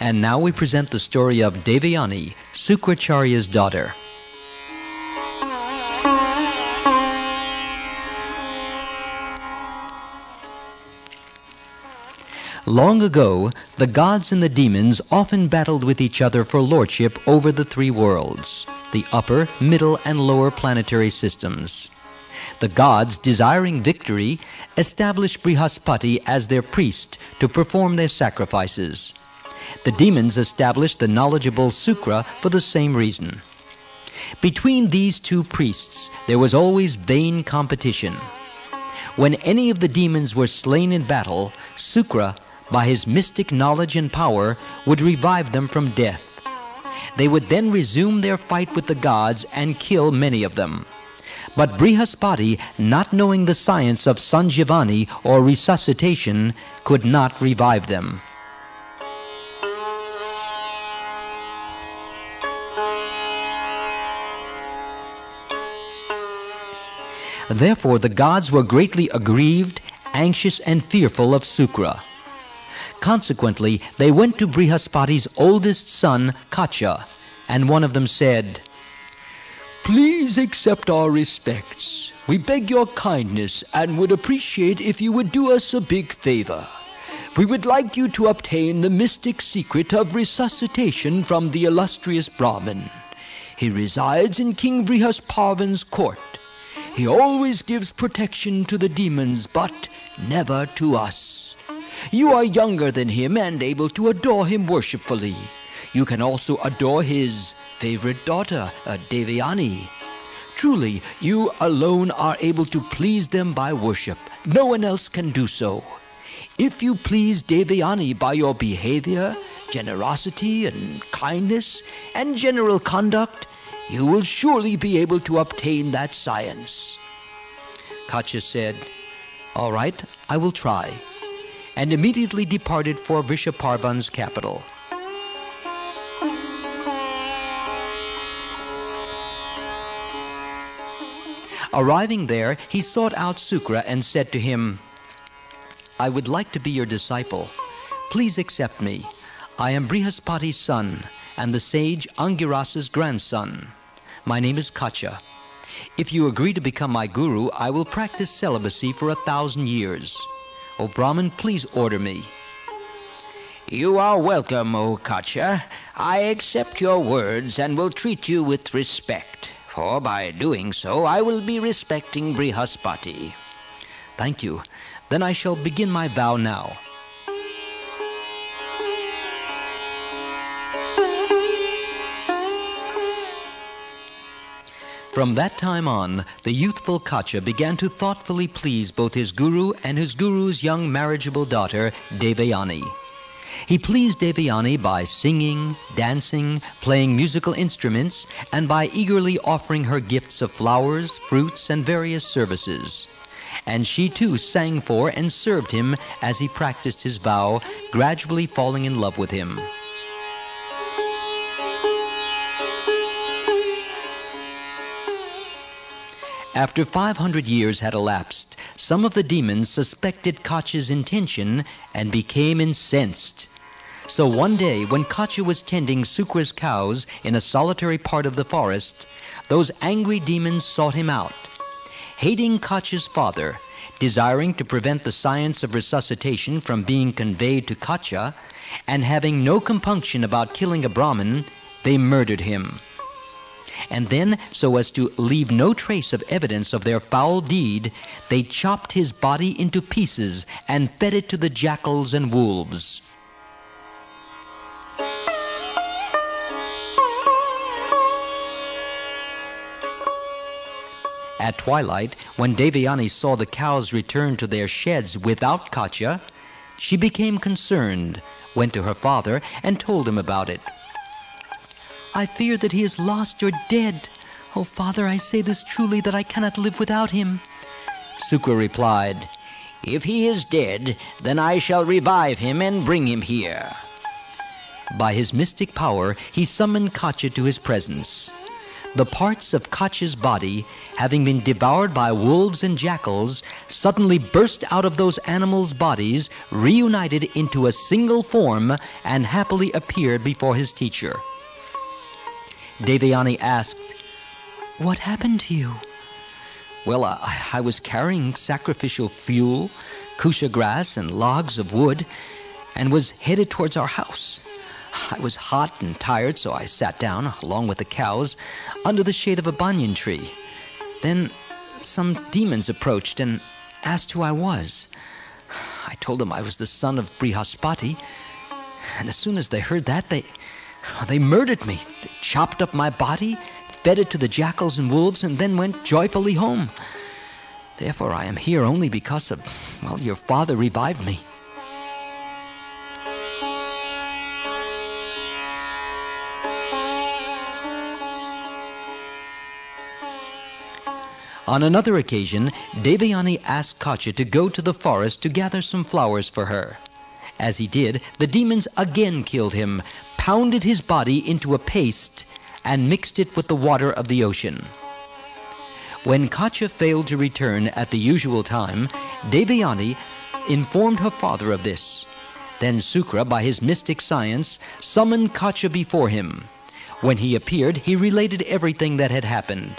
And now we present the story of Devayani, Sukracharya's daughter. Long ago, the gods and the demons often battled with each other for lordship over the three worlds, the upper, middle, and lower planetary systems. The gods, desiring victory, established Brihaspati as their priest to perform their sacrifices. The demons established the knowledgeable Sukra for the same reason. Between these two priests, there was always vain competition. When any of the demons were slain in battle, Sukra, by his mystic knowledge and power, would revive them from death. They would then resume their fight with the gods and kill many of them. But Brihaspati, not knowing the science of Sanjivani or resuscitation, could not revive them. Therefore the gods were greatly aggrieved, anxious, and fearful of Sukra. Consequently, they went to Brihaspati's oldest son, Kacha, and one of them said, "Please accept our respects. We beg your kindness and would appreciate if you would do us a big favor. We would like you to obtain the mystic secret of resuscitation from the illustrious Brahmin. He resides in King Brihasparvan's court. He always gives protection to the demons, but never to us. You are younger than him and able to adore him worshipfully. You can also adore his favorite daughter, Devayani. Truly, you alone are able to please them by worship. No one else can do so. If you please Devayani by your behavior, generosity, and kindness, and general conduct, you will surely be able to obtain that science." Kacha said, "All right, I will try," and immediately departed for Vrishaparvan's capital. Arriving there, he sought out Sukra and said to him, "I would like to be your disciple. Please accept me. I am Brihaspati's son and the sage Angirasa's grandson. My name is Kacha. If you agree to become my guru, I will practice celibacy for 1,000 years. O Brahmin, please order me." "You are welcome, O Kacha. I accept your words and will treat you with respect, for by doing so I will be respecting Brihaspati." "Thank you. Then I shall begin my vow now." From that time on, the youthful Kacha began to thoughtfully please both his guru and his guru's young marriageable daughter, Devayani. He pleased Devayani by singing, dancing, playing musical instruments, and by eagerly offering her gifts of flowers, fruits, and various services. And she too sang for and served him as he practiced his vow, gradually falling in love with him. After 500 years had elapsed, some of the demons suspected Kacha's intention and became incensed. So one day, when Kacha was tending Sukra's cows in a solitary part of the forest, those angry demons sought him out. Hating Kacha's father, desiring to prevent the science of resuscitation from being conveyed to Kacha, and having no compunction about killing a Brahmin, they murdered him. And then, so as to leave no trace of evidence of their foul deed, they chopped his body into pieces and fed it to the jackals and wolves. At twilight, when Devayani saw the cows return to their sheds without Kacha, she became concerned, went to her father, and told him about it. "I fear that he is lost or dead. Oh, father, I say this truly, that I cannot live without him." Sukra replied, "If he is dead, then I shall revive him and bring him here." By his mystic power, he summoned Kacha to his presence. The parts of Katya's body, having been devoured by wolves and jackals, suddenly burst out of those animals' bodies, reunited into a single form, and happily appeared before his teacher. Devayani asked, "What happened to you?" "Well, I was carrying sacrificial fuel, kusha grass, and logs of wood, and was headed towards our house. I was hot and tired, so I sat down, along with the cows, under the shade of a banyan tree. Then some demons approached and asked who I was. I told them I was the son of Brihaspati, and as soon as they heard that, they murdered me. They chopped up my body, fed it to the jackals and wolves, and then went joyfully home. Therefore, I am here only because of, your father revived me." On another occasion, Devayani asked Katya to go to the forest to gather some flowers for her. As he did, the demons again killed him, pounded his body into a paste, and mixed it with the water of the ocean. When Katya failed to return at the usual time, Devayani informed her father of this. Then Sukra, by his mystic science, summoned Katya before him. When he appeared, he related everything that had happened.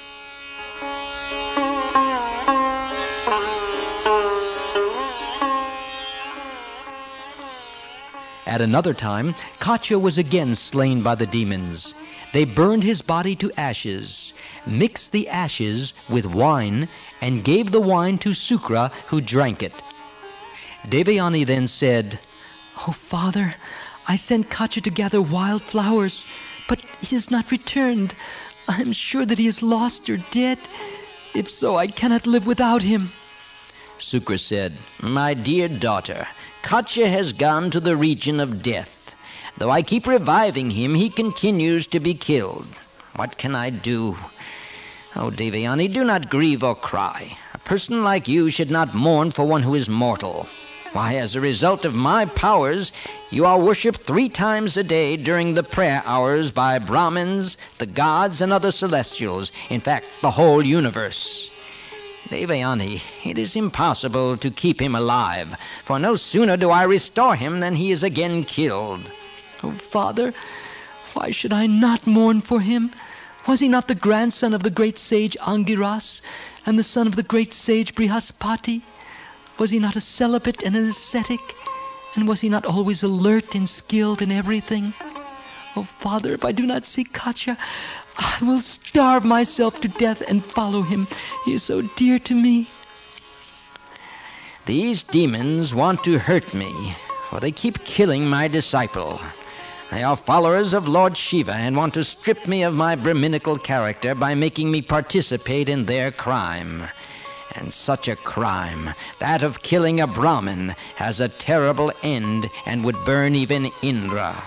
At another time, Katya was again slain by the demons. They burned his body to ashes, mixed the ashes with wine, and gave the wine to Sukra, who drank it. Devayani then said, "Oh, Father, I sent Katya to gather wild flowers, but he has not returned. I am sure that he is lost or dead. If so, I cannot live without him." Sukra said, "My dear daughter, Katya has gone to the region of death. Though I keep reviving him, he continues to be killed. What can I do? Oh, Devayani, do not grieve or cry. A person like you should not mourn for one who is mortal. Why, as a result of my powers, you are worshipped 3 times a day during the prayer hours by Brahmins, the gods, and other celestials, in fact, the whole universe. Devayani, it is impossible to keep him alive, for no sooner do I restore him than he is again killed." "Oh, Father, why should I not mourn for him? Was he not the grandson of the great sage Angiras and the son of the great sage Brihaspati? Was he not a celibate and an ascetic? And was he not always alert and skilled in everything? Oh, Father, if I do not see Katya, I will starve myself to death and follow him. He is so dear to me." "These demons want to hurt me, for they keep killing my disciple. They are followers of Lord Shiva and want to strip me of my Brahminical character by making me participate in their crime. And such a crime, that of killing a Brahmin, has a terrible end and would burn even Indra."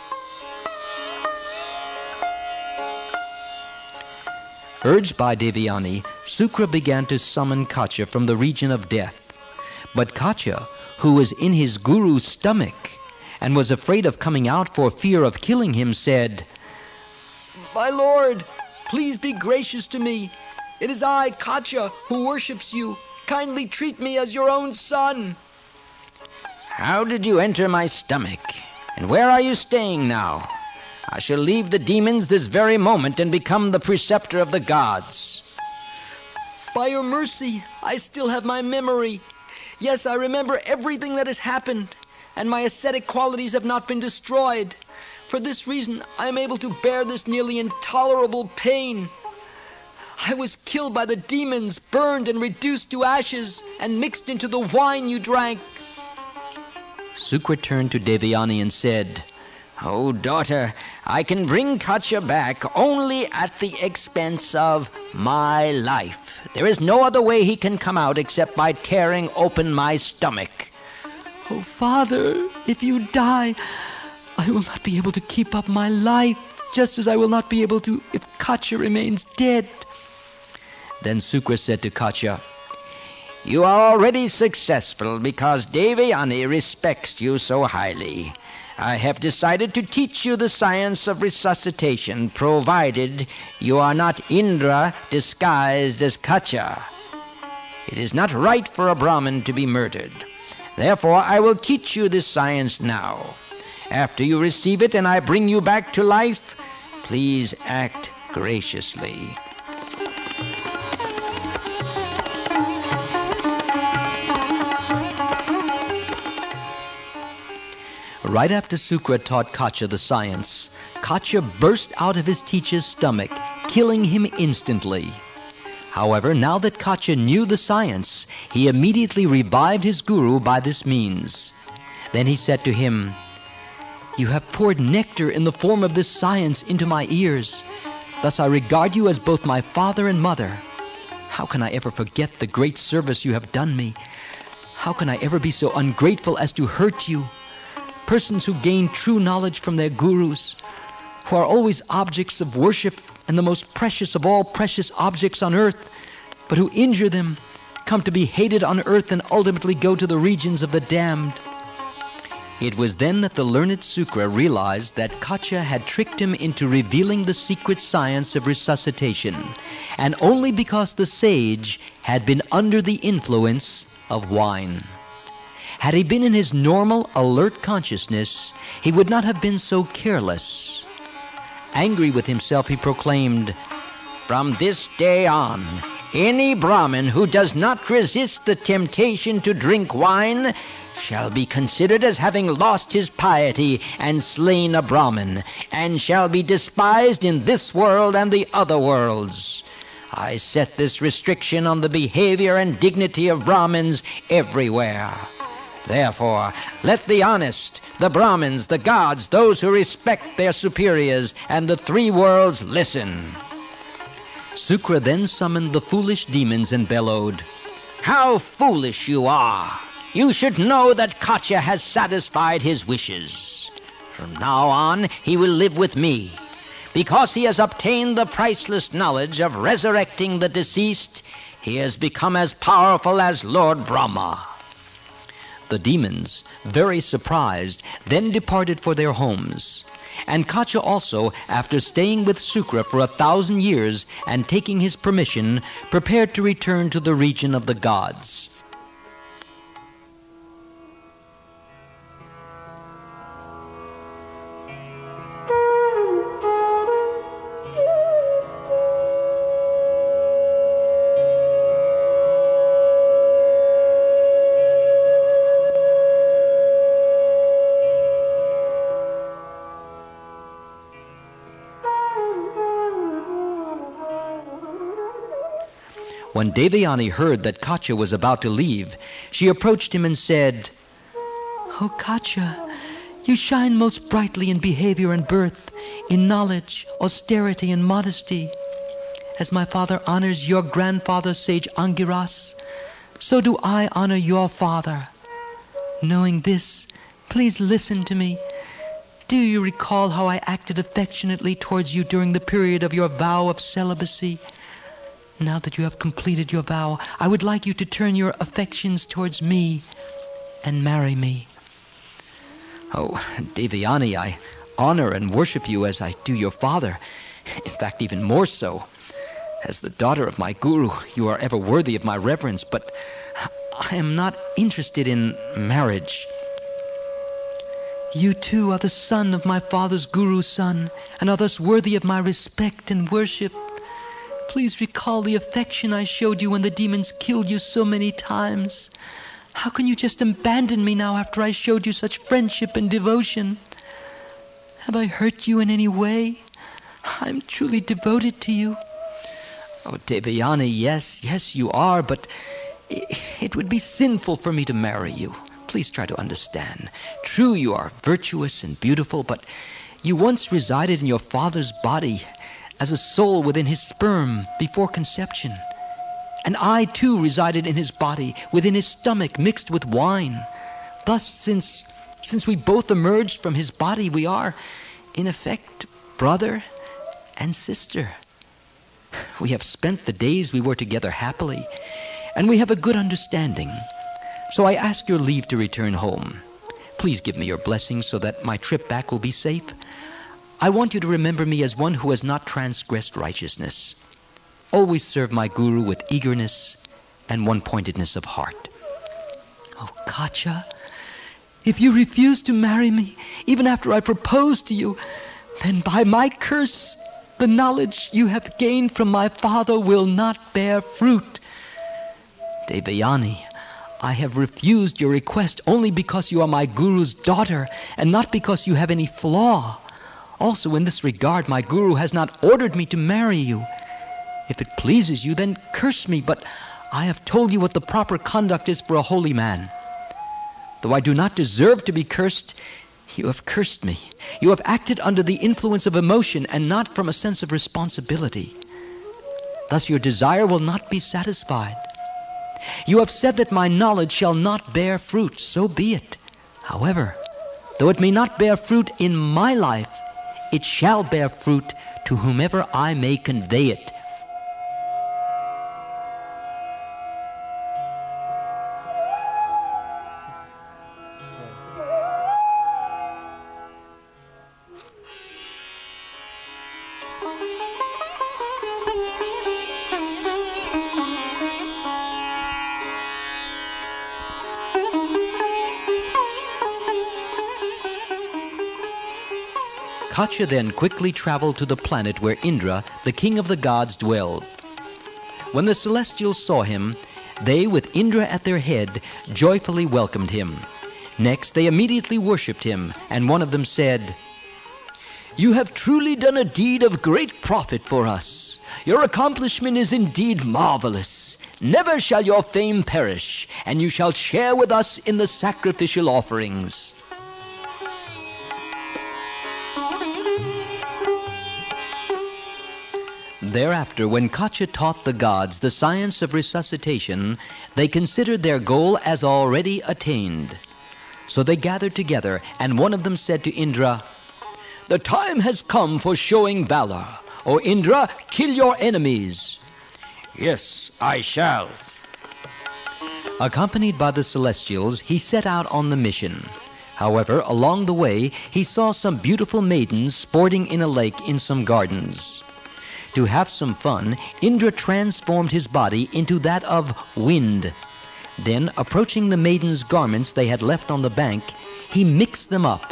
Urged by Devayani, Sukra began to summon Katya from the region of death. But Katya, who was in his guru's stomach and was afraid of coming out for fear of killing him, said, "My lord, please be gracious to me. It is I, Katya, who worships you. Kindly treat me as your own son." "How did you enter my stomach? And where are you staying now? I shall leave the demons this very moment and become the preceptor of the gods." "By your mercy, I still have my memory. Yes, I remember everything that has happened, and my ascetic qualities have not been destroyed. For this reason, I am able to bear this nearly intolerable pain. I was killed by the demons, burned and reduced to ashes, and mixed into the wine you drank." Sukra turned to Devayani and said, "Oh, daughter, I can bring Katya back only at the expense of my life. There is no other way he can come out except by tearing open my stomach." "Oh, Father, if you die, I will not be able to keep up my life, just as I will not be able to if Katya remains dead." Then Sukra said to Katya, "You are already successful because Devayani respects you so highly. I have decided to teach you the science of resuscitation, provided you are not Indra disguised as Kacha. It is not right for a Brahmin to be murdered. Therefore, I will teach you this science now. After you receive it and I bring you back to life, please act graciously. Right after Sukra taught Kacha the science, Kacha burst out of his teacher's stomach, killing him instantly. However, now that Kacha knew the science, he immediately revived his guru by this means. Then he said to him, "You have poured nectar in the form of this science into my ears. Thus I regard you as both my father and mother. How can I ever forget the great service you have done me? How can I ever be so ungrateful as to hurt you? Persons who gain true knowledge from their gurus, who are always objects of worship and the most precious of all precious objects on earth, but who injure them, come to be hated on earth and ultimately go to the regions of the damned." It was then that the learned Sukra realized that Kacha had tricked him into revealing the secret science of resuscitation, and only because the sage had been under the influence of wine. Had he been in his normal, alert consciousness, he would not have been so careless. Angry with himself, he proclaimed, "From this day on, any Brahmin who does not resist the temptation to drink wine shall be considered as having lost his piety and slain a Brahmin, and shall be despised in this world and the other worlds. I set this restriction on the behavior and dignity of Brahmins everywhere. Therefore, let the honest, the Brahmins, the gods, those who respect their superiors, and the three worlds listen." Sukra then summoned the foolish demons and bellowed, "How foolish you are! You should know that Kacha has satisfied his wishes. From now on, he will live with me. Because he has obtained the priceless knowledge of resurrecting the deceased, he has become as powerful as Lord Brahma." The demons, very surprised, then departed for their homes. And Kacha also, after staying with Sukra for 1,000 years and taking his permission, prepared to return to the region of the gods. When Devayani heard that Kacha was about to leave, she approached him and said, "Oh Kacha, you shine most brightly in behavior and birth, in knowledge, austerity, and modesty. As my father honors your grandfather, sage Angiras, so do I honor your father. Knowing this, please listen to me. Do you recall how I acted affectionately towards you during the period of your vow of celibacy? Now that you have completed your vow, I would like you to turn your affections towards me and marry me." "Oh, Devayani, I honor and worship you as I do your father. In fact, even more so. As the daughter of my guru, you are ever worthy of my reverence, but I am not interested in marriage." "You too are the son of my father's guru's son, and are thus worthy of my respect and worship. Please recall the affection I showed you when the demons killed you so many times. How can you just abandon me now after I showed you such friendship and devotion? Have I hurt you in any way? I'm truly devoted to you." "Oh, Devayani, yes, you are, but it would be sinful for me to marry you. Please try to understand. True, you are virtuous and beautiful, but you once resided in your father's body as a soul within his sperm before conception. And I too resided in his body, within his stomach, mixed with wine. Thus, since we both emerged from his body, we are, in effect, brother and sister. We have spent the days we were together happily, and we have a good understanding. So I ask your leave to return home. Please give me your blessing so that my trip back will be safe. I want you to remember me as one who has not transgressed righteousness. Always serve my guru with eagerness and one-pointedness of heart. Oh, Katya, if you refuse to marry me, even after I propose to you, then by my curse, the knowledge you have gained from my father will not bear fruit. Devayani, I have refused your request only because you are my guru's daughter and not because you have any flaw. Also, in this regard, my guru has not ordered me to marry you. If it pleases you, then curse me, but I have told you what the proper conduct is for a holy man. Though I do not deserve to be cursed, you have cursed me. You have acted under the influence of emotion and not from a sense of responsibility. Thus your desire will not be satisfied. You have said that my knowledge shall not bear fruit, so be it. However, though it may not bear fruit in my life, it shall bear fruit to whomever I may convey it. Katya then quickly traveled to the planet where Indra, the king of the gods, dwelled. When the celestials saw him, they, with Indra at their head, joyfully welcomed him. Next, they immediately worshipped him, and one of them said, "You have truly done a deed of great profit for us. Your accomplishment is indeed marvelous. Never shall your fame perish, and you shall share with us in the sacrificial offerings." Thereafter, when Katya taught the gods the science of resuscitation, they considered their goal as already attained. So they gathered together, and one of them said to Indra, "The time has come for showing valor. O Indra, kill your enemies." "Yes, I shall." Accompanied by the celestials, he set out on the mission. However, along the way, he saw some beautiful maidens sporting in a lake in some gardens. To have some fun, Indra transformed his body into that of wind. Then, approaching the maidens' garments they had left on the bank, he mixed them up.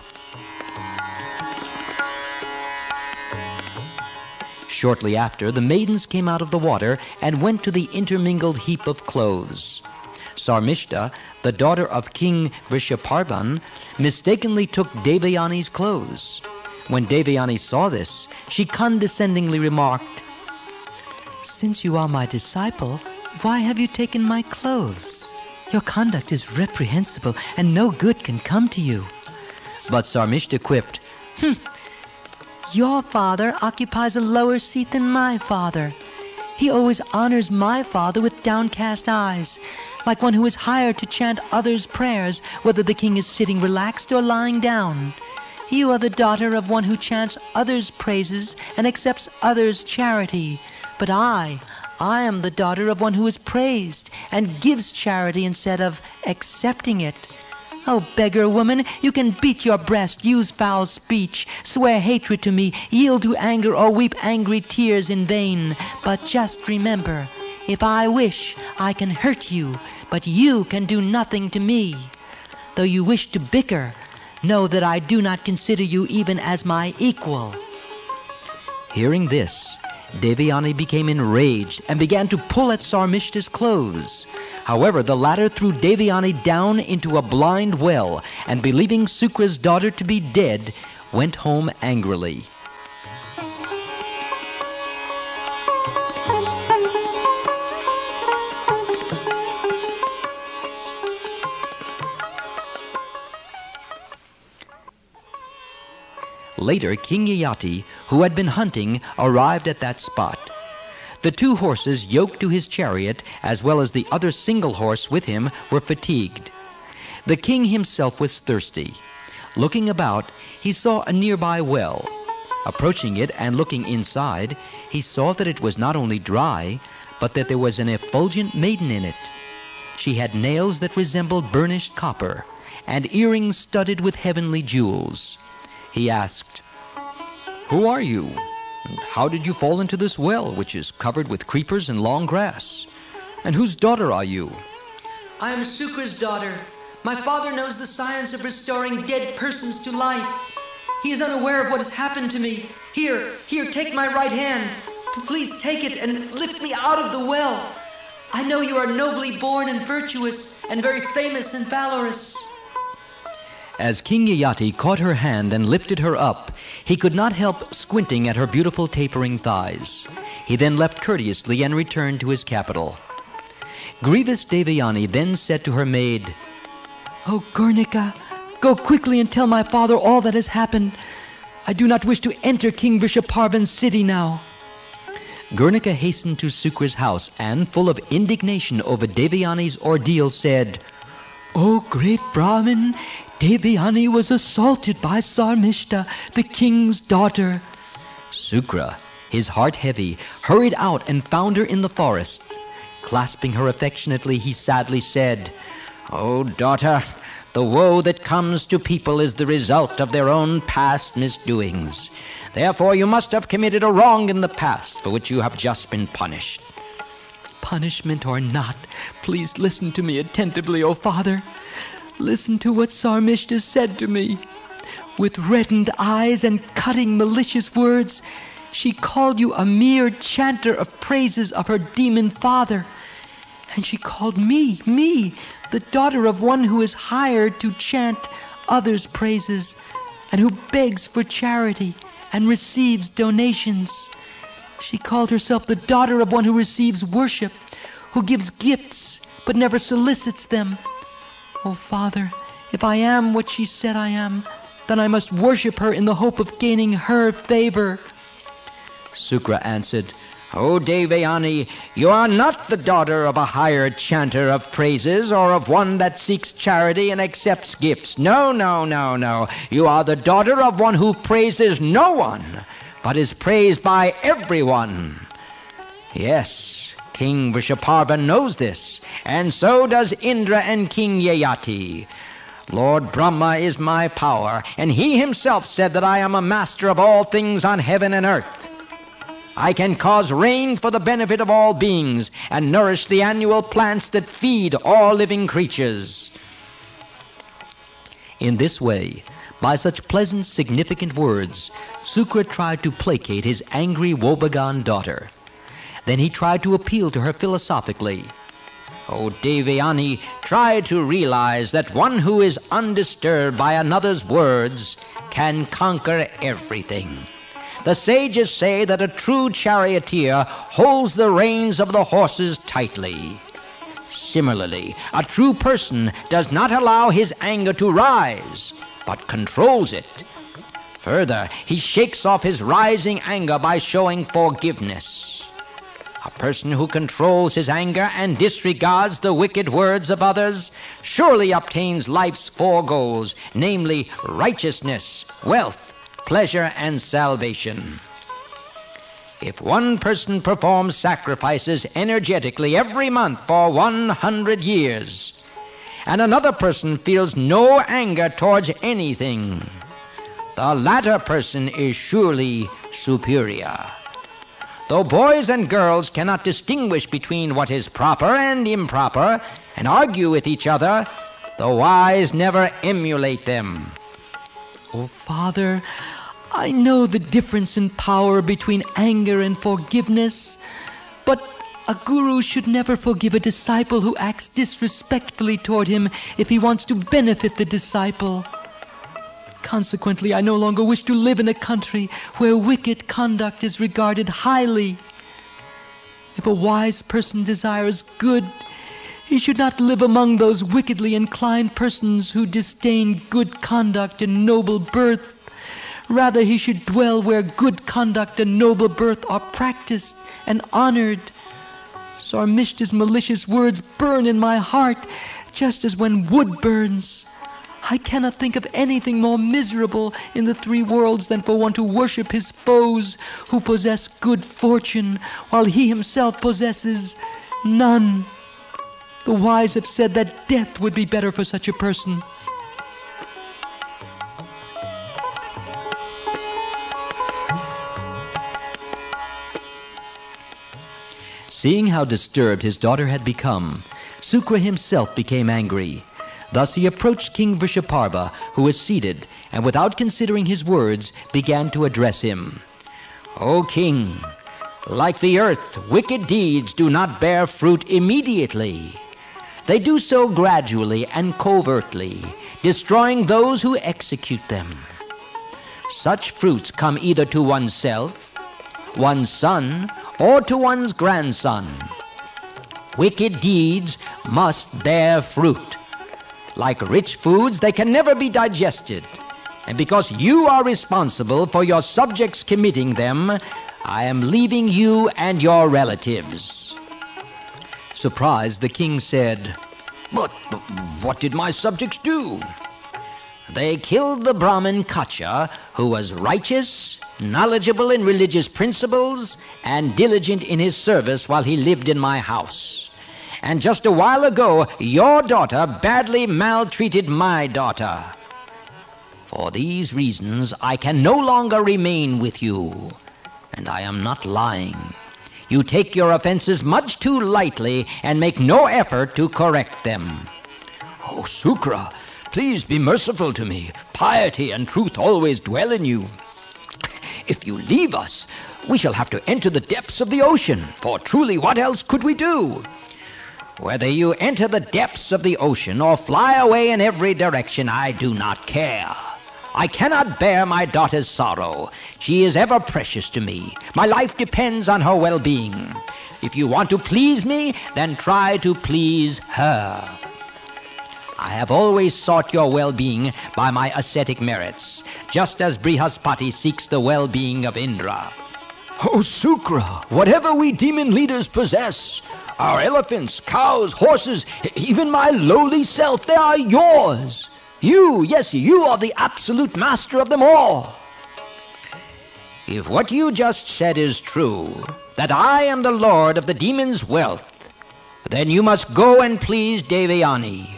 Shortly after, the maidens came out of the water and went to the intermingled heap of clothes. Sarmishta, the daughter of King Vrishaparvan, mistakenly took Devayani's clothes. When Devayani saw this, she condescendingly remarked, "Since you are my disciple, why have you taken my clothes? Your conduct is reprehensible, and no good can come to you." But Sarmishta quipped, "Your father occupies a lower seat than my father. He always honors my father with downcast eyes, like one who is hired to chant others' prayers, whether the king is sitting relaxed or lying down. You are the daughter of one who chants others' praises and accepts others' charity. But I am the daughter of one who is praised and gives charity instead of accepting it. Oh, beggar woman, you can beat your breast, use foul speech, swear hatred to me, yield to anger, or weep angry tears in vain. But just remember, if I wish, I can hurt you, but you can do nothing to me. Though you wish to bicker, know that I do not consider you even as my equal." Hearing this, Devayani became enraged and began to pull at Sarmishta's clothes. However, the latter threw Devayani down into a blind well, and believing Sukra's daughter to be dead, went home angrily. Later, King Yayati, who had been hunting, arrived at that spot. The 2 horses yoked to his chariot, as well as the other single horse with him, were fatigued. The king himself was thirsty. Looking about, he saw a nearby well. Approaching it and looking inside, he saw that it was not only dry, but that there was an effulgent maiden in it. She had nails that resembled burnished copper, and earrings studded with heavenly jewels. He asked, "Who are you? And how did you fall into this well, which is covered with creepers and long grass? And whose daughter are you?" "I am Sukra's daughter. My father knows the science of restoring dead persons to life. He is unaware of what has happened to me. Here, take my right hand. Please take it and lift me out of the well. I know you are nobly born and virtuous and very famous and valorous." As King Yayati caught her hand and lifted her up, he could not help squinting at her beautiful tapering thighs. He then left courteously and returned to his capital. Grievous Devayani then said to her maid, "O Gurnika, go quickly and tell my father all that has happened. I do not wish to enter King Vrishaparvan's city now." Gurnika hastened to Sukra's house and, full of indignation over Devayani's ordeal, said, "O great Brahmin, Devayani was assaulted by Sarmishta, the king's daughter." Sukra, his heart heavy, hurried out and found her in the forest. Clasping her affectionately, he sadly said, "O daughter, the woe that comes to people is the result of their own past misdoings. Therefore you must have committed a wrong in the past for which you have just been punished." "Punishment or not, please listen to me attentively, O father. Listen to what Sarmishta said to me. With reddened eyes and cutting malicious words, she called you a mere chanter of praises of her demon father. And she called me, the daughter of one who is hired to chant others' praises, and who begs for charity and receives donations. She called herself the daughter of one who receives worship, who gives gifts but never solicits them. Oh, Father, if I am what she said I am, then I must worship her in the hope of gaining her favor." Sukra answered, "O Devayani, you are not the daughter of a hired chanter of praises or of one that seeks charity and accepts gifts. No. You are the daughter of one who praises no one, but is praised by everyone. Yes, King Vrishaparva knows this, and so does Indra and King Yayati. Lord Brahma is my power, and he himself said that I am a master of all things on heaven and earth. I can cause rain for the benefit of all beings and nourish the annual plants that feed all living creatures." In this way, by such pleasant, significant words, Sukra tried to placate his angry woebegone daughter. Then he tried to appeal to her philosophically. "O Devayani, try to realize that one who is undisturbed by another's words can conquer everything. The sages say that a true charioteer holds the reins of the horses tightly. Similarly, a true person does not allow his anger to rise, but controls it. Further, he shakes off his rising anger by showing forgiveness. A person who controls his anger and disregards the wicked words of others surely obtains life's four goals, namely righteousness, wealth, pleasure, and salvation. If one person performs sacrifices energetically every month for 100 years, and another person feels no anger towards anything, the latter person is surely superior. Though boys and girls cannot distinguish between what is proper and improper, and argue with each other, the wise never emulate them." "Oh, Father, I know the difference in power between anger and forgiveness, but a guru should never forgive a disciple who acts disrespectfully toward him if he wants to benefit the disciple. Consequently, I no longer wish to live in a country where wicked conduct is regarded highly. If a wise person desires good, he should not live among those wickedly inclined persons who disdain good conduct and noble birth. Rather, he should dwell where good conduct and noble birth are practiced and honored. Sarmishta's malicious words burn in my heart, just as when wood burns. I cannot think of anything more miserable in the three worlds than for one to worship his foes who possess good fortune, while he himself possesses none. The wise have said that death would be better for such a person. Seeing how disturbed his daughter had become, Sukra himself became angry. Thus he approached King Vrishaparva, who was seated, and without considering his words, began to address him. O king, like the earth, wicked deeds do not bear fruit immediately. They do so gradually and covertly, destroying those who execute them. Such fruits come either to oneself, one's son, or to one's grandson. Wicked deeds must bear fruit. Like rich foods, they can never be digested. And because you are responsible for your subjects committing them, I am leaving you and your relatives. Surprised, the king said, But what did my subjects do? They killed the Brahmin Kacha, who was righteous, knowledgeable in religious principles, and diligent in his service while he lived in my house. And just a while ago, your daughter badly maltreated my daughter. For these reasons, I can no longer remain with you, and I am not lying. You take your offenses much too lightly and make no effort to correct them. Oh, Sukra, please be merciful to me. Piety and truth always dwell in you. If you leave us, we shall have to enter the depths of the ocean, for truly what else could we do? Whether you enter the depths of the ocean or fly away in every direction, I do not care. I cannot bear my daughter's sorrow. She is ever precious to me. My life depends on her well-being. If you want to please me, then try to please her. I have always sought your well-being by my ascetic merits, just as Brihaspati seeks the well-being of Indra. Oh, Sukra, whatever we demon leaders possess, our elephants, cows, horses, even my lowly self, they are yours. You, yes, you are the absolute master of them all. If what you just said is true, that I am the lord of the demons' wealth, then you must go and please Devayani.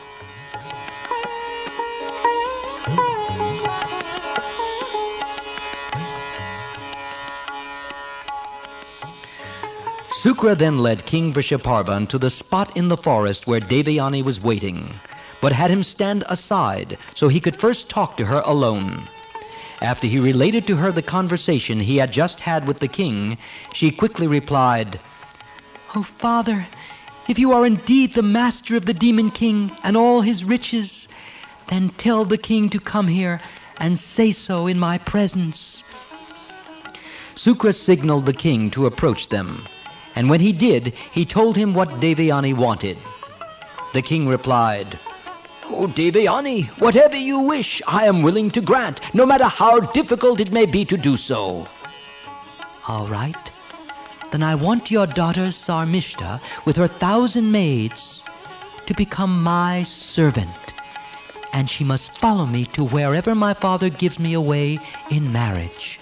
Sukra then led King Vrishaparvan to the spot in the forest where Devayani was waiting, but had him stand aside so he could first talk to her alone. After he related to her the conversation he had just had with the king, she quickly replied, "Oh, Father, if you are indeed the master of the demon king and all his riches, then tell the king to come here and say so in my presence." Sukra signaled the king to approach them, and when he did, he told him what Devayani wanted. The king replied, Oh, Devayani, whatever you wish, I am willing to grant, no matter how difficult it may be to do so. "All right. Then I want your daughter Sarmishta, with her 1,000 maids, to become my servant, and she must follow me to wherever my father gives me away in marriage."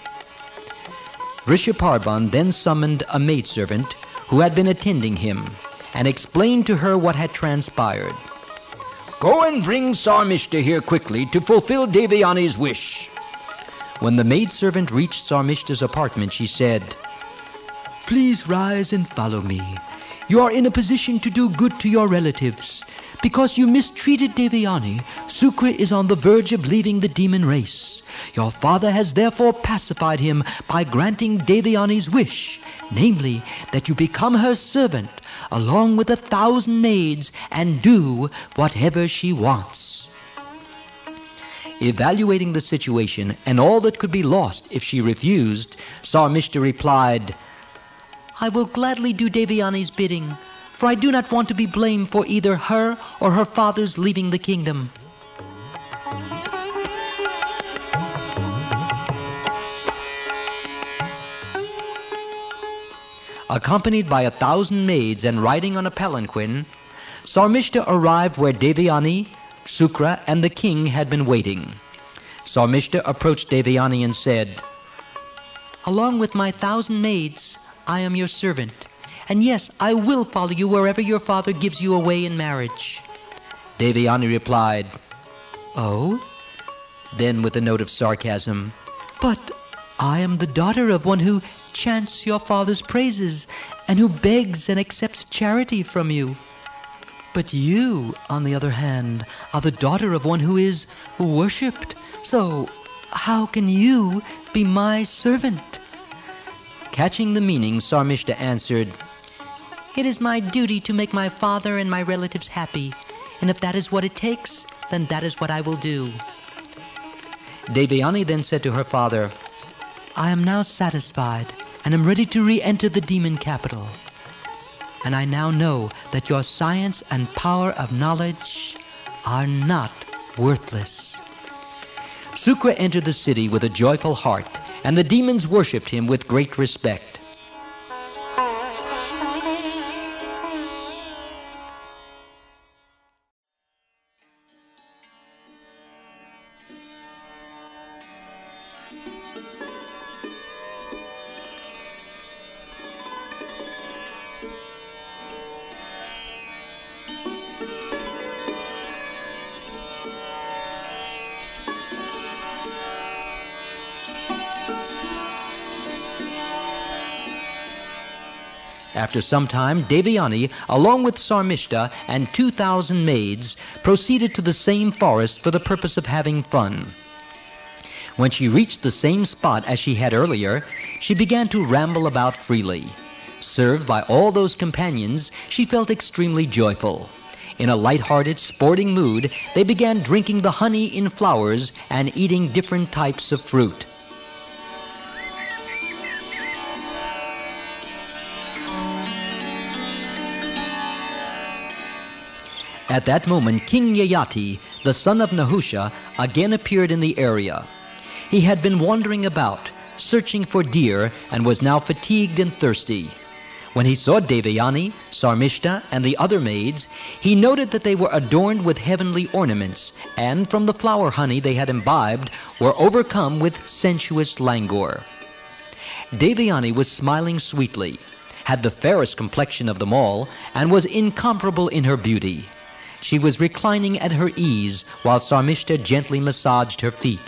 Vrishaparvan then summoned a maidservant who had been attending him, and explained to her what had transpired. Go and bring Sarmishta here quickly to fulfill Devayani's wish. When the maidservant reached Sarmishta's apartment, she said, "Please rise and follow me. You are in a position to do good to your relatives. Because you mistreated Devayani, Sukra is on the verge of leaving the demon race. Your father has therefore pacified him by granting Devayani's wish, namely, that you become her servant, along with 1,000 maids, and do whatever she wants." Evaluating the situation and all that could be lost if she refused, Sarmishta replied, "I will gladly do Devayani's bidding, for I do not want to be blamed for either her or her father's leaving the kingdom." Accompanied by 1,000 maids and riding on a palanquin, Sarmishta arrived where Devayani, Sukra, and the king had been waiting. Sarmishta approached Devayani and said, "Along with my 1,000 maids, I am your servant, and yes, I will follow you wherever your father gives you away in marriage." Devayani replied, "Oh?" Then with a note of sarcasm, "But I am the daughter of one who chants your father's praises, and who begs and accepts charity from you. But you, on the other hand, are the daughter of one who is worshipped. So how can you be my servant?" Catching the meaning, Sarmishta answered, "It is my duty to make my father and my relatives happy, and if that is what it takes, then that is what I will do." Devayani then said to her father, "I am now satisfied and am ready to re-enter the demon capital. And I now know that your science and power of knowledge are not worthless." Sukra entered the city with a joyful heart, and the demons worshipped him with great respect. After some time, Devayani, along with Sarmishta and 2,000 maids, proceeded to the same forest for the purpose of having fun. When she reached the same spot as she had earlier, she began to ramble about freely. Served by all those companions, she felt extremely joyful. In a light-hearted, sporting mood, they began drinking the honey in flowers and eating different types of fruit. At that moment, King Yayati, the son of Nahusha, again appeared in the area. He had been wandering about, searching for deer, and was now fatigued and thirsty. When he saw Devayani, Sarmishta, and the other maids, he noted that they were adorned with heavenly ornaments, and from the flower honey they had imbibed, were overcome with sensuous languor. Devayani was smiling sweetly, had the fairest complexion of them all, and was incomparable in her beauty. She was reclining at her ease while Sarmishta gently massaged her feet.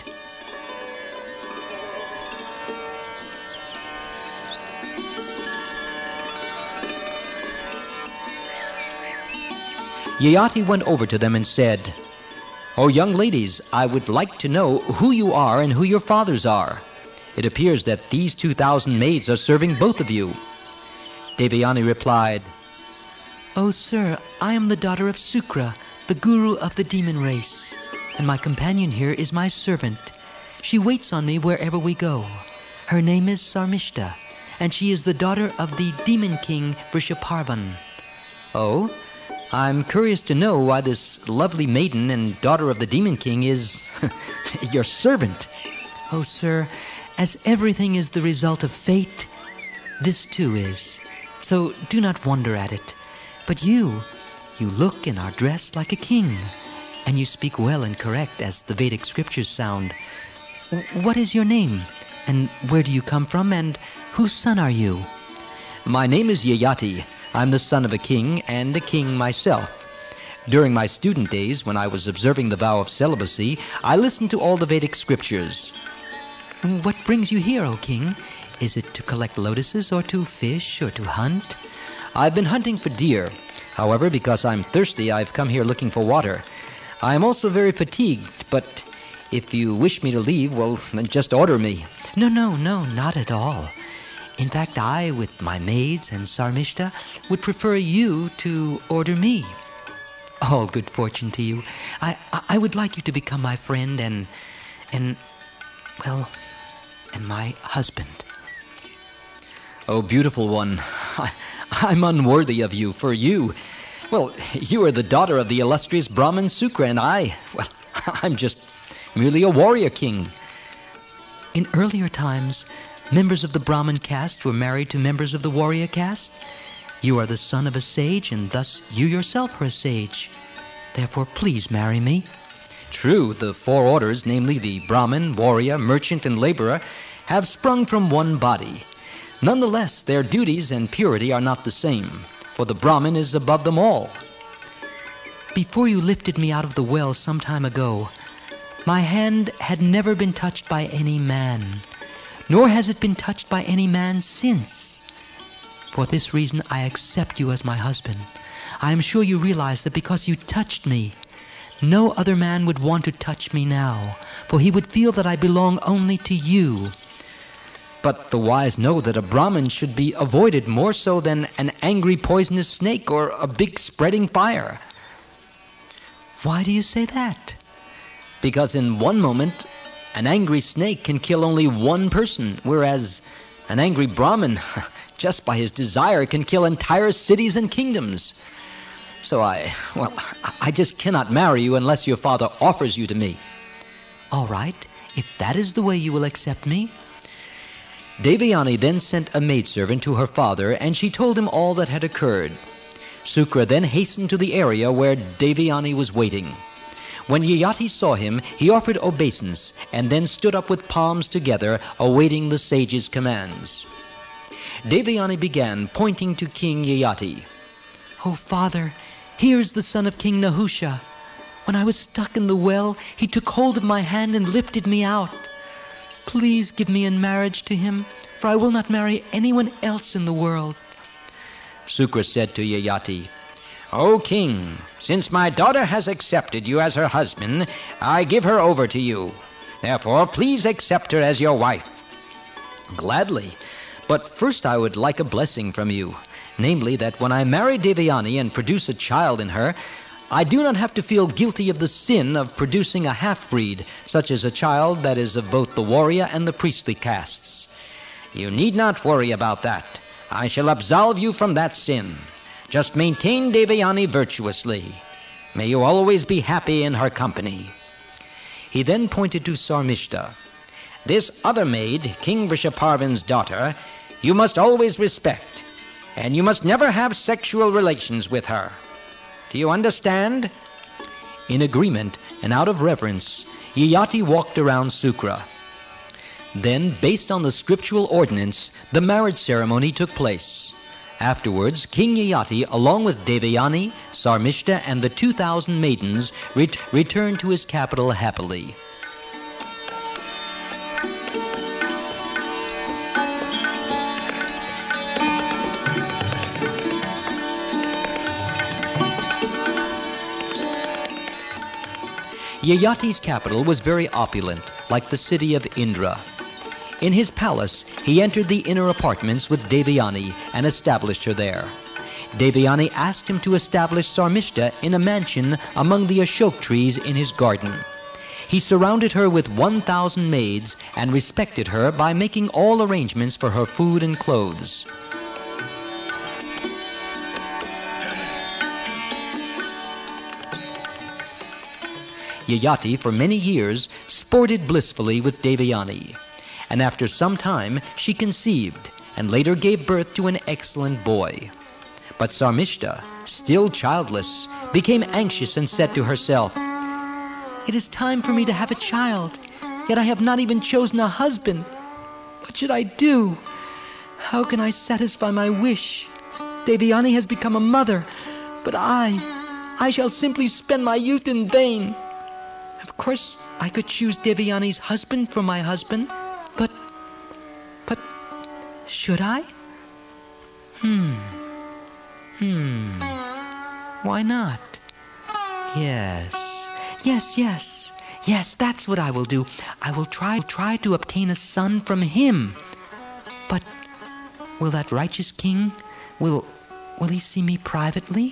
Yayati went over to them and said, "O young ladies, I would like to know who you are and who your fathers are. It appears that these 2,000 maids are serving both of you." Devayani replied, "Oh, sir, I am the daughter of Sukra, the guru of the demon race, and my companion here is my servant. She waits on me wherever we go. Her name is Sarmishta, and she is the daughter of the demon king Vrishaparvan." "Oh, I'm curious to know why this lovely maiden and daughter of the demon king is your servant." "Oh, sir, as everything is the result of fate, this too is. So do not wonder at it. But you look and are dressed like a king, and you speak well and correct as the Vedic scriptures sound. What is your name, and where do you come from, and whose son are you?" "My name is Yayati. I'm the son of a king and a king myself. During my student days, when I was observing the vow of celibacy, I listened to all the Vedic scriptures." "What brings you here, O king? Is it to collect lotuses, or to fish, or to hunt?" "I've been hunting for deer. However, because I'm thirsty, I've come here looking for water. I am also very fatigued, but if you wish me to leave, well, then just order me." No, not at all. In fact, I, with my maids and Sarmishta, would prefer you to order me. All good fortune to you. I would like you to become my friend and my husband." "Oh, beautiful one, I'm unworthy of you, for you are the daughter of the illustrious Brahmin Sukra, and I'm just merely a warrior king." "In earlier times, members of the Brahmin caste were married to members of the warrior caste. You are the son of a sage, and thus you yourself are a sage. Therefore, please marry me." "True, the four orders, namely the Brahmin, warrior, merchant, and laborer, have sprung from one body. Nonetheless, their duties and purity are not the same, for the Brahmin is above them all." "Before you lifted me out of the well some time ago, my hand had never been touched by any man, nor has it been touched by any man since. For this reason, I accept you as my husband. I am sure you realize that because you touched me, no other man would want to touch me now, for he would feel that I belong only to you. But the wise know that a Brahmin should be avoided more so than an angry poisonous snake or a big spreading fire. Why do you say that? Because in one moment, an angry snake can kill only one person, whereas an angry Brahmin, just by his desire, can kill entire cities and kingdoms. So I just cannot marry you unless your father offers you to me. All right, if that is the way you will accept me. Devayani then sent a maidservant to her father, and she told him all that had occurred. Sukra then hastened to the area where Devayani was waiting. When Yayati saw him, he offered obeisance, and then stood up with palms together, awaiting the sage's commands. Devayani began, pointing to King Yayati. Oh, father, here is the son of King Nahusha. When I was stuck in the well, he took hold of my hand and lifted me out. Please give me in marriage to him, for I will not marry anyone else in the world. Sukra said to Yayati, O king, since my daughter has accepted you as her husband, I give her over to you. Therefore, please accept her as your wife. Gladly, but first I would like a blessing from you, namely that when I marry Devayani and produce a child in her, I do not have to feel guilty of the sin of producing a half-breed, such as a child that is of both the warrior and the priestly castes. You need not worry about that. I shall absolve you from that sin. Just maintain Devayani virtuously. May you always be happy in her company. He then pointed to Sarmishta. This other maid, King Vrishaparvan's daughter, you must always respect, and you must never have sexual relations with her. Do you understand? In agreement and out of reverence, Yayati walked around Sukra. Then, based on the scriptural ordinance, the marriage ceremony took place. Afterwards, King Yayati, along with Devayani, Sarmishta, and the 2,000 maidens, returned to his capital happily. Yayati's capital was very opulent, like the city of Indra. In his palace, he entered the inner apartments with Devayani and established her there. Devayani asked him to establish Sarmishta in a mansion among the Ashok trees in his garden. He surrounded her with 1,000 maids and respected her by making all arrangements for her food and clothes. Yayati, for many years, sported blissfully with Devayani, and after some time she conceived and later gave birth to an excellent boy. But Sarmishta, still childless, became anxious and said to herself, It is time for me to have a child, yet I have not even chosen a husband. What should I do? How can I satisfy my wish? Devayani has become a mother, but I shall simply spend my youth in vain. Of course, I could choose Devayani's husband for my husband, but should I? Why not? Yes, that's what I will do. I will try to obtain a son from him. But will that righteous king, will he see me privately?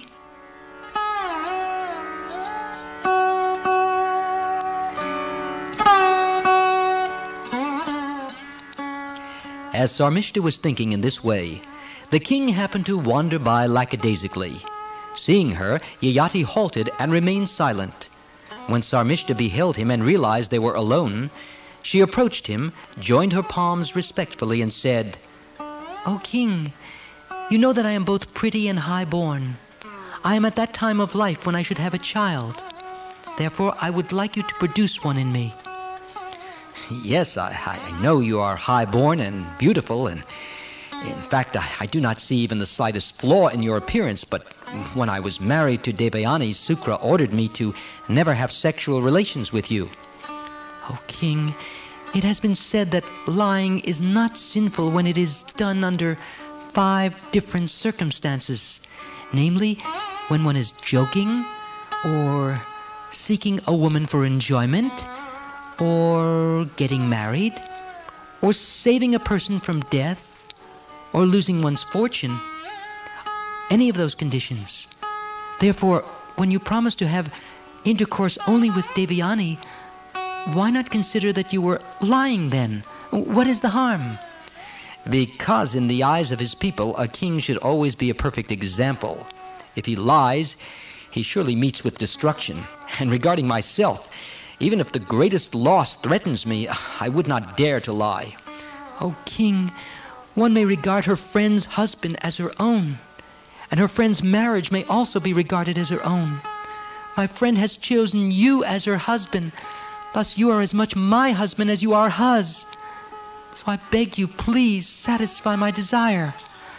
As Sarmishta was thinking in this way, the king happened to wander by lackadaisically. Seeing her, Yayati halted and remained silent. When Sarmishta beheld him and realized they were alone, she approached him, joined her palms respectfully, and said, O king, you know that I am both pretty and high-born. I am at that time of life when I should have a child. Therefore, I would like you to produce one in me. Yes, I know you are high-born and beautiful, and in fact, I do not see even the slightest flaw in your appearance, but when I was married to Devayani, Sukra ordered me to never have sexual relations with you. O king, it has been said that lying is not sinful when it is done under 5 different circumstances, namely, when one is joking, or seeking a woman for enjoyment, or getting married, or saving a person from death, or losing one's fortune. Any of those conditions. Therefore, when you promise to have intercourse only with Devyani, why not consider that you were lying then? What is the harm? Because in the eyes of his people, a king should always be a perfect example. If he lies, he surely meets with destruction. And regarding myself, even if the greatest loss threatens me, I would not dare to lie. O king, one may regard her friend's husband as her own, and her friend's marriage may also be regarded as her own. My friend has chosen you as her husband, thus you are as much my husband as you are hers. So I beg you, please satisfy my desire.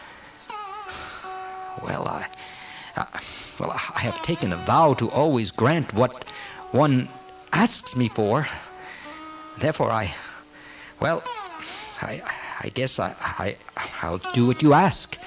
Well, I have taken a vow to always grant what one asks me for. Therefore, I guess I'll do what you ask.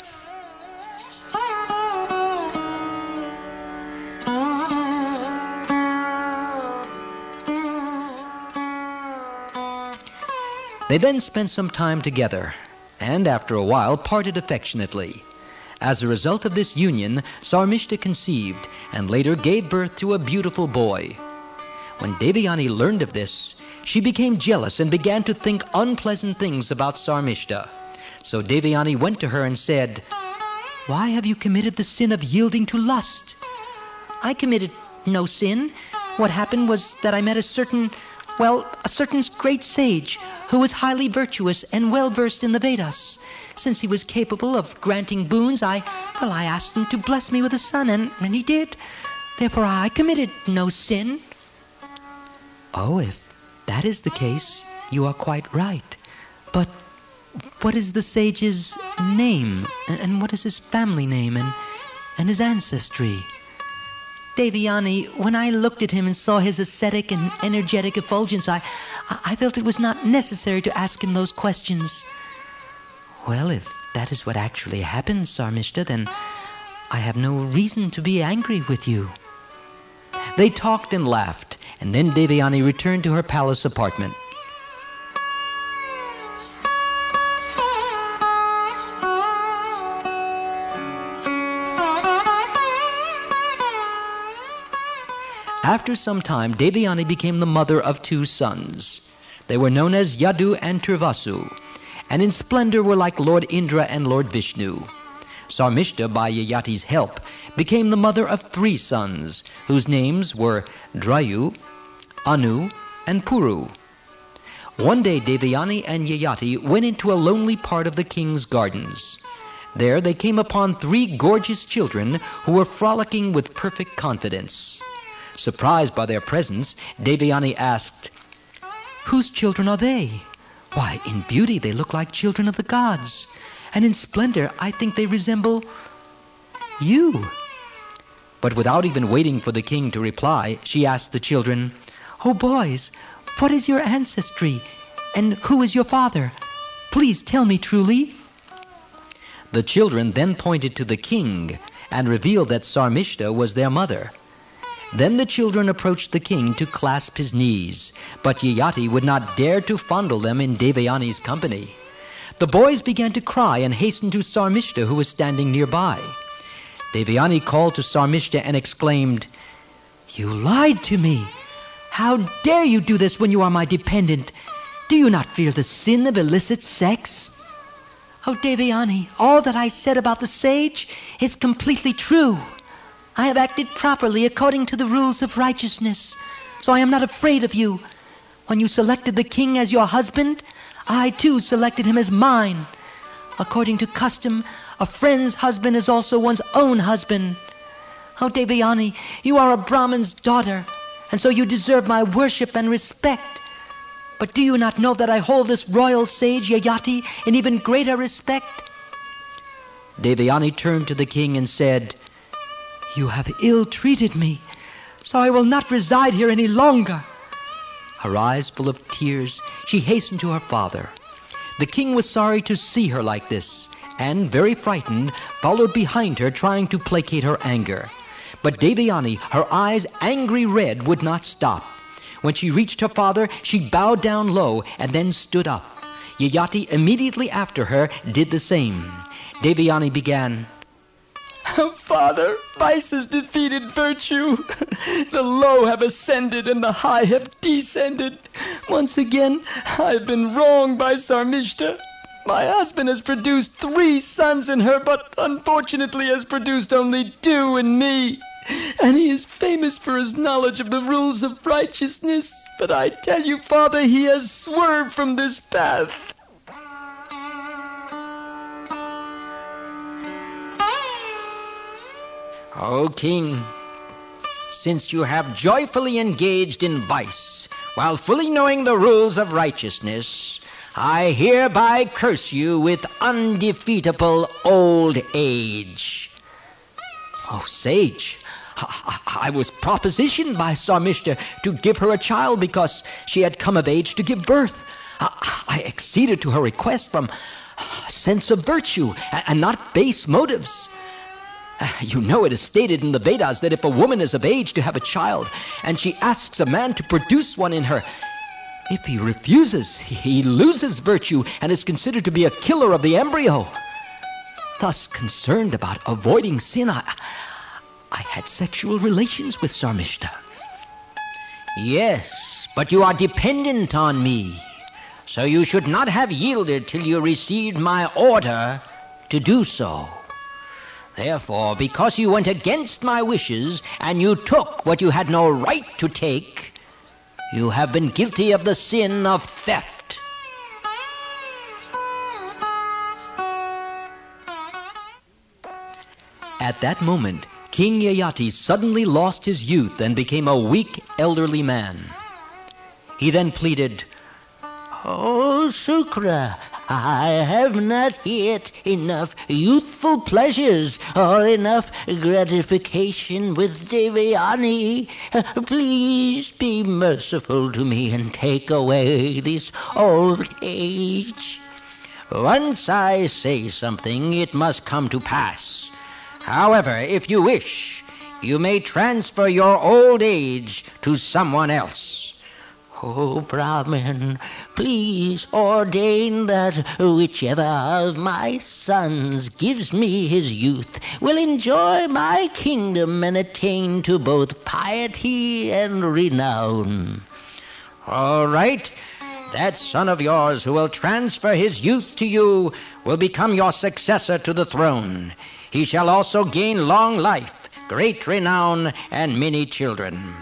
They then spent some time together, and after a while parted affectionately. As a result of this union, Sarmishta conceived, and later gave birth to a beautiful boy. When Devyani learned of this, she became jealous and began to think unpleasant things about Sarmishta. So Devyani went to her and said, "Why have you committed the sin of yielding to lust?" "I committed no sin. What happened was that I met a certain great sage who was highly virtuous and well-versed in the Vedas. Since he was capable of granting boons, I asked him to bless me with a son, and he did. Therefore, I committed no sin." "Oh, if that is the case, you are quite right. But what is the sage's name, and what is his family name, and his ancestry?" "Devyani, when I looked at him and saw his ascetic and energetic effulgence, I felt it was not necessary to ask him those questions." "Well, if that is what actually happened, Sarmishta, then I have no reason to be angry with you." They talked and laughed, and then Devyani returned to her palace apartment. After some time, Devyani became the mother of 2 sons. They were known as Yadu and Turvasu, and in splendor were like Lord Indra and Lord Vishnu. Sarmishta, by Yayati's help, became the mother of 3 sons, whose names were Drayu, Anu, and Puru. One day Devyani and Yayati went into a lonely part of the king's gardens. There they came upon 3 gorgeous children who were frolicking with perfect confidence. Surprised by their presence, Devyani asked, "Whose children are they?" "Why, in beauty they look like children of the gods, and in splendor I think they resemble you." But without even waiting for the king to reply, she asked the children, "Oh boys, what is your ancestry, and who is your father? Please tell me truly." The children then pointed to the king and revealed that Sarmishta was their mother. Then the children approached the king to clasp his knees, but Yayati would not dare to fondle them in Devyani's company. The boys began to cry and hastened to Sarmishta, who was standing nearby. Devyani called to Sarmishta and exclaimed, "You lied to me! How dare you do this when you are my dependent? Do you not fear the sin of illicit sex?" "Oh, Devyani, all that I said about the sage is completely true. I have acted properly according to the rules of righteousness, so I am not afraid of you. When you selected the king as your husband, I too selected him as mine. According to custom, a friend's husband is also one's own husband. Oh, Devyani, you are a Brahmin's daughter, and so you deserve my worship and respect. But do you not know that I hold this royal sage, Yayati, in even greater respect?" Devyani turned to the king and said, "You have ill-treated me, so I will not reside here any longer." Her eyes full of tears, she hastened to her father. The king was sorry to see her like this, and, very frightened, followed behind her, trying to placate her anger. But Devayani, her eyes angry red, would not stop. When she reached her father, she bowed down low and then stood up. Yayati, immediately after her, did the same. Devayani began, Father, vice has defeated virtue. The low have ascended and the high have descended. Once again, I've been wronged by Sarmishta. My husband has produced 3 sons in her, but unfortunately has produced only 2 in me. And he is famous for his knowledge of the rules of righteousness. But I tell you, Father, he has swerved from this path. O king, since you have joyfully engaged in vice, while fully knowing the rules of righteousness, I hereby curse you with undefeatable old age. Oh, sage, I was propositioned by Sarmishta to give her a child because she had come of age to give birth. I acceded to her request from a sense of virtue and not base motives. You know it is stated in the Vedas that if a woman is of age to have a child and she asks a man to produce one in her, if he refuses, he loses virtue and is considered to be a killer of the embryo. Thus concerned about avoiding sin, I had sexual relations with Sarmishta. Yes, but you are dependent on me, so you should not have yielded till you received my order to do so. Therefore, because you went against my wishes and you took what you had no right to take, you have been guilty of the sin of theft. At that moment, King Yayati suddenly lost his youth and became a weak, elderly man. He then pleaded, Oh, Sukra, I have not yet enough youthful pleasures or enough gratification with Devayani. Please be merciful to me and take away this old age. Once I say something, it must come to pass. However, if you wish, you may transfer your old age to someone else. Oh, Brahmin, please ordain that whichever of my sons gives me his youth will enjoy my kingdom and attain to both piety and renown. All right, that son of yours who will transfer his youth to you will become your successor to the throne. He shall also gain long life, great renown, and many children.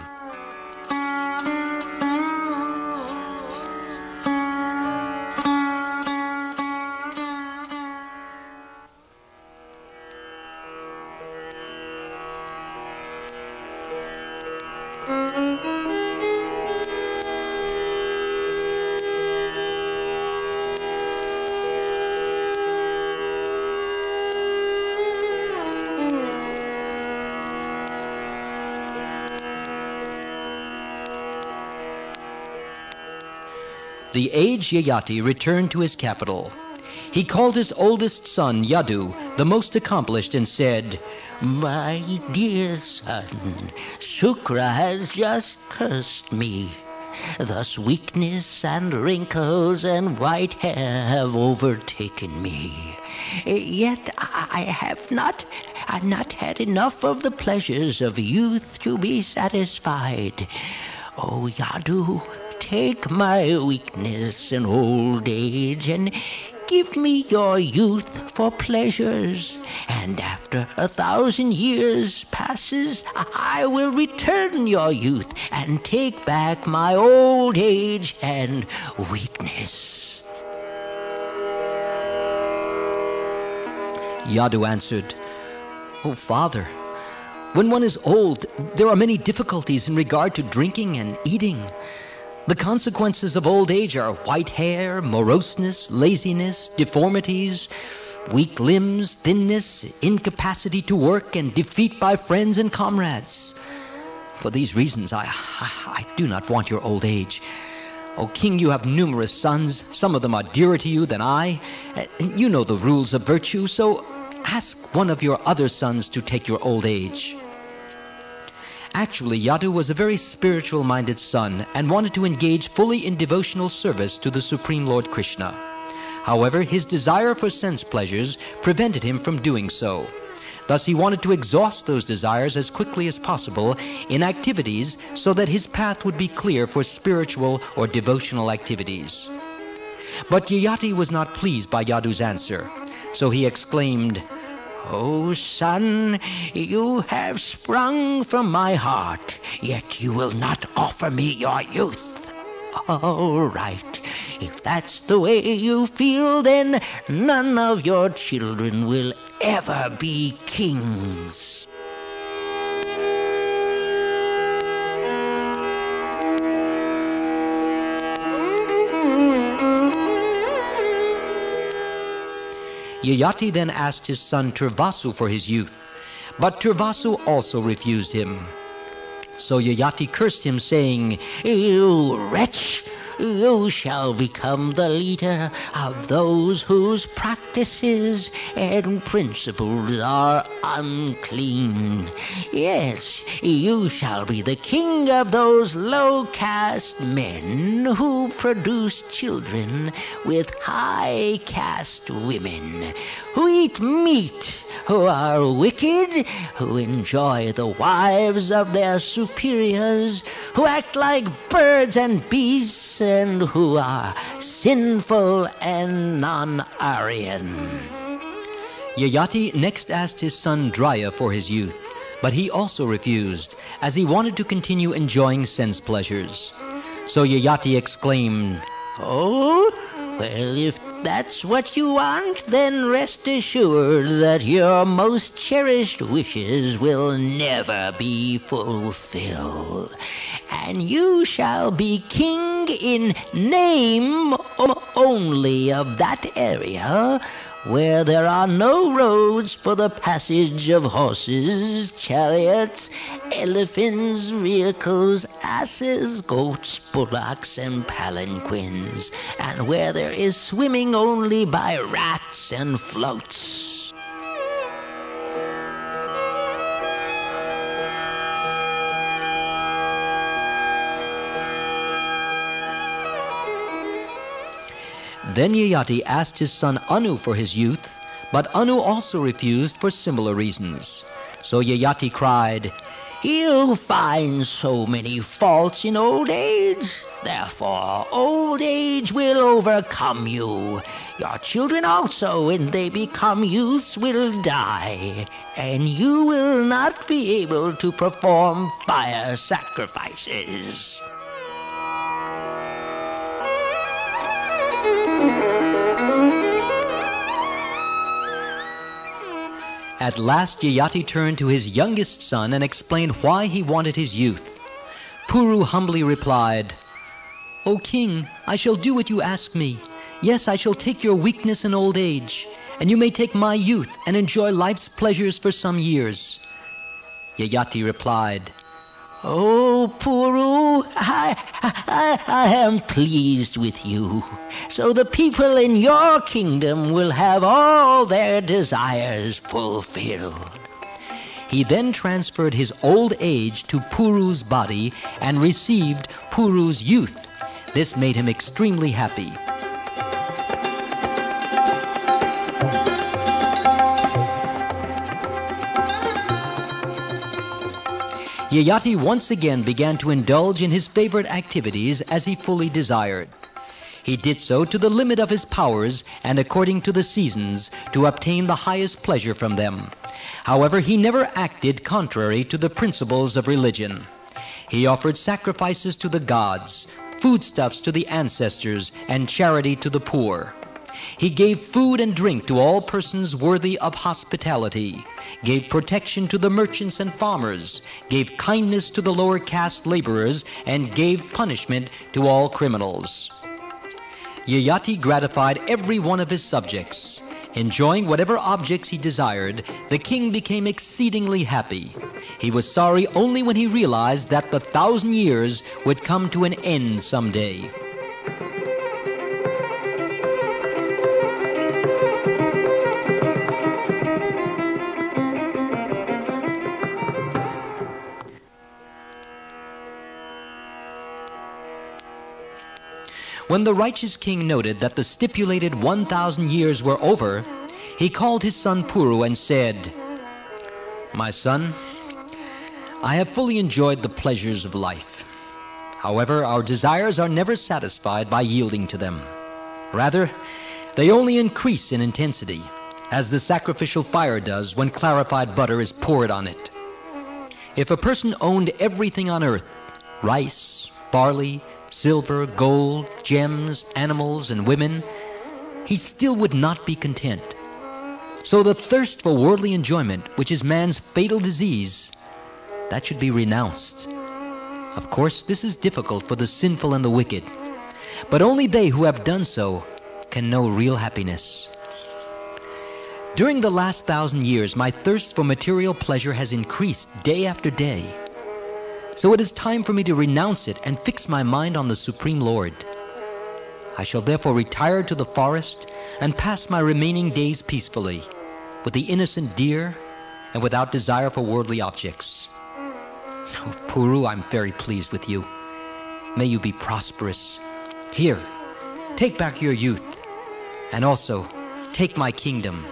The aged Yayati returned to his capital. He called his oldest son, Yadu, the most accomplished, and said, My dear son, Sukra has just cursed me. Thus weakness and wrinkles and white hair have overtaken me. Yet I have not had enough of the pleasures of youth to be satisfied. O Yadu, take my weakness and old age and give me your youth for pleasures, and after 1,000 years passes, I will return your youth and take back my old age and weakness. Yadu answered, Oh, father, when one is old, there are many difficulties in regard to drinking and eating. The consequences of old age are white hair, moroseness, laziness, deformities, weak limbs, thinness, incapacity to work, and defeat by friends and comrades. For these reasons, I do not want your old age. O king, you have numerous sons. Some of them are dearer to you than I. You know the rules of virtue, so ask one of your other sons to take your old age. Actually, Yadu was a very spiritual-minded son and wanted to engage fully in devotional service to the Supreme Lord Krishna. However, his desire for sense pleasures prevented him from doing so. Thus, he wanted to exhaust those desires as quickly as possible in activities so that his path would be clear for spiritual or devotional activities. But Yayati was not pleased by Yadu's answer, so he exclaimed, "O son, you have sprung from my heart, yet you will not offer me your youth. All right, if that's the way you feel, then none of your children will ever be kings." Yayati then asked his son Turvasu for his youth, but Turvasu also refused him. So Yayati cursed him, saying, "You wretch! You shall become the leader of those whose practices and principles are unclean. Yes, you shall be the king of those low-caste men who produce children with high-caste women, who eat meat, who are wicked, who enjoy the wives of their superiors, who act like birds and beasts, and who are sinful and non-Aryan." Yayati next asked his son Draya for his youth, but he also refused, as he wanted to continue enjoying sense pleasures. So Yayati exclaimed, "Oh, well, if that's what you want, then rest assured that your most cherished wishes will never be fulfilled. And you shall be king in name only of that area where there are no roads for the passage of horses, chariots, elephants, vehicles, asses, goats, bullocks, and palanquins, and where there is swimming only by rafts and floats." Then Yayati asked his son Anu for his youth, but Anu also refused for similar reasons. So Yayati cried, "You find so many faults in old age. Therefore, old age will overcome you. Your children also, when they become youths, will die, and you will not be able to perform fire sacrifices." At last Yayati turned to his youngest son and explained why he wanted his youth. Puru humbly replied, "O king, I shall do what you ask me. Yes, I shall take your weakness and old age, and you may take my youth and enjoy life's pleasures for some years." Yayati replied, "Oh, Puru, I am pleased with you. So the people in your kingdom will have all their desires fulfilled." He then transferred his old age to Puru's body and received Puru's youth. This made him extremely happy. Yayati once again began to indulge in his favorite activities as he fully desired. He did so to the limit of his powers and according to the seasons to obtain the highest pleasure from them. However, he never acted contrary to the principles of religion. He offered sacrifices to the gods, foodstuffs to the ancestors, and charity to the poor. He gave food and drink to all persons worthy of hospitality, gave protection to the merchants and farmers, gave kindness to the lower caste laborers, and gave punishment to all criminals. Yayati gratified every one of his subjects. Enjoying whatever objects he desired, the king became exceedingly happy. He was sorry only when he realized that the 1,000 years would come to an end someday. When the righteous king noted that the stipulated 1,000 years were over, he called his son Puru and said, "My son, I have fully enjoyed the pleasures of life. However, our desires are never satisfied by yielding to them. Rather, they only increase in intensity, as the sacrificial fire does when clarified butter is poured on it. If a person owned everything on earth, rice, barley, silver, gold, gems, animals, and women, he still would not be content. So the thirst for worldly enjoyment, which is man's fatal disease, that should be renounced. Of course, this is difficult for the sinful and the wicked, but only they who have done so can know real happiness. During the last 1,000 years, my thirst for material pleasure has increased day after day. So it is time for me to renounce it and fix my mind on the Supreme Lord. I shall therefore retire to the forest and pass my remaining days peacefully, with the innocent deer and without desire for worldly objects. Oh, Puru, I'm very pleased with you. May you be prosperous. Here, take back your youth, and also take my kingdom."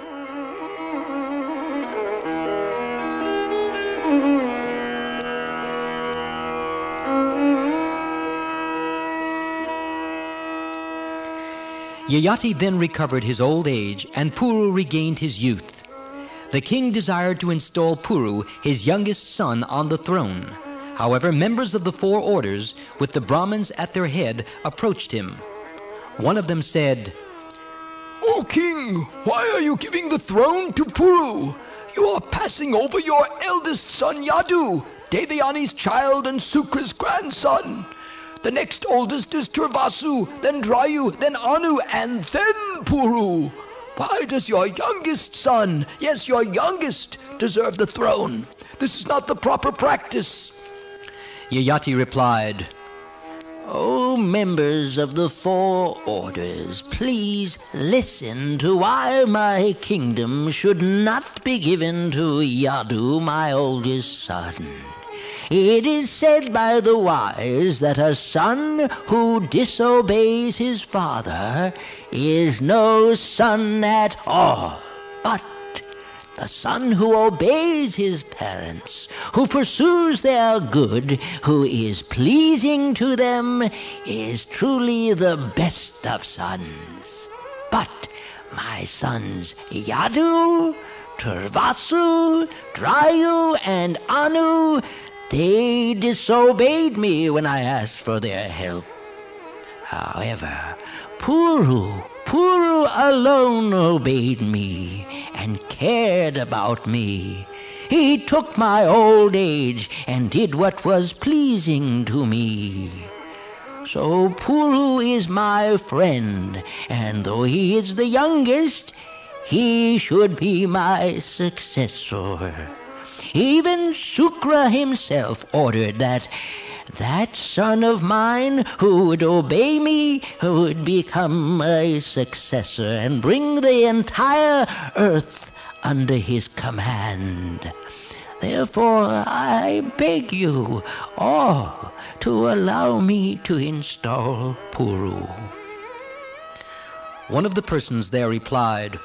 Yayati then recovered his old age, and Puru regained his youth. The king desired to install Puru, his youngest son, on the throne. However, members of the four orders, with the Brahmins at their head, approached him. One of them said, "O king, why are you giving the throne to Puru? You are passing over your eldest son Yadu, Devyani's child and Sukra's grandson. The next oldest is Turvasu, then Drayu, then Anu, and then Puru. Why does your youngest son, yes, your youngest, deserve the throne? This is not the proper practice." Yayati replied, O members of the four orders, please listen to why my kingdom should not be given to Yadu, my oldest son. It is said by the wise that a son who disobeys his father is no son at all, but the son who obeys his parents, who pursues their good, who is pleasing to them, is truly the best of sons. But my sons Yadu, Turvasu, Drayu, and Anu, they disobeyed me when I asked for their help. However, Puru alone obeyed me and cared about me. He took my old age and did what was pleasing to me. So Puru is my friend, and though he is the youngest, he should be my successor. Even Sukra himself ordered that son of mine who would obey me would become my successor and bring the entire earth under his command. Therefore, I beg you all to allow me to install Puru. One of the persons there replied,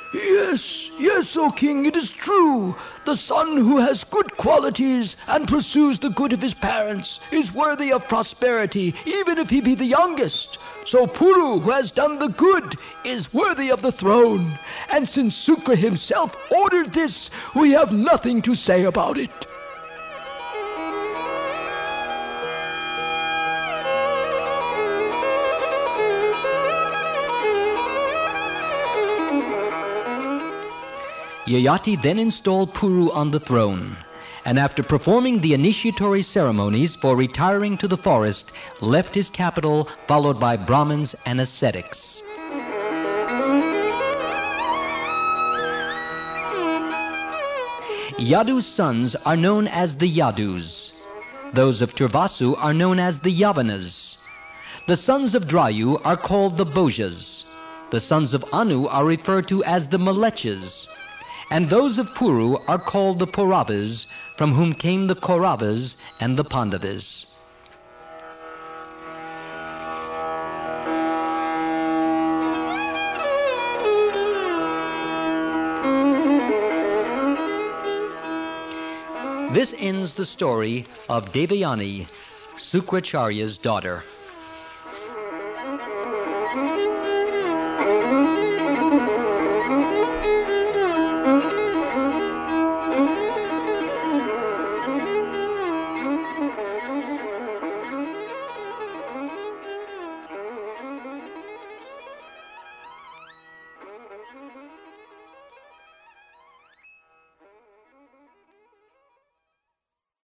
Yes, O king, it is true. The son who has good qualities and pursues the good of his parents is worthy of prosperity, even if he be the youngest. So Puru, who has done the good, is worthy of the throne. And since Sukra himself ordered this, we have nothing to say about it. Yayati then installed Puru on the throne, and after performing the initiatory ceremonies for retiring to the forest, left his capital, followed by Brahmins and ascetics. Yadu's sons are known as the Yadus. Those of Turvasu are known as the Yavanas. The sons of Drayu are called the Bhojas. The sons of Anu are referred to as the Malechas. And those of Puru are called the Pauravas, from whom came the Kauravas and the Pandavas. This ends the story of Devayani, Sukracharya's daughter.